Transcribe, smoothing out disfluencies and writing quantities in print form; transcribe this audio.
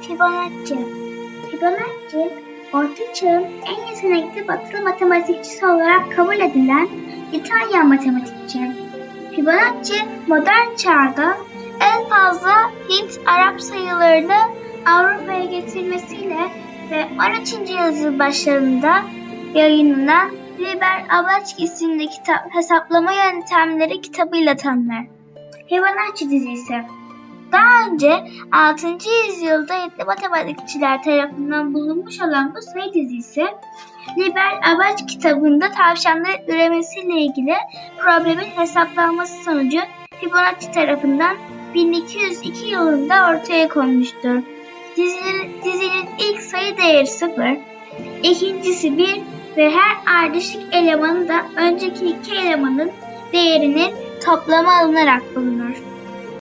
Fibonacci. Fibonacci, Orta Çağ'ın en yetenekli Batılı matematikçisi olarak kabul edilen İtalyan matematikçi. Fibonacci, modern çağda en fazla Hint-Arap sayılarını Avrupa'ya getirmesiyle ve 13. yüzyıl başlarında yayınlanan Liber-Abaci isimli hesaplama yöntemleri kitabıyla tanınır. Fibonacci dizisi. Daha önce 6. yüzyılda Hintli matematikçiler tarafından bulunmuş olan bu sayı dizisi, Liber-Abaci kitabında tavşanların üremesiyle ilgili problemin hesaplanması sonucu Fibonacci tarafından 1202 yılında ortaya konmuştur. Dizinin ilk sayı değeri 0, ikincisi 1 ve her ardışık elemanı da önceki iki elemanın değerinin toplamı alınarak bulunur.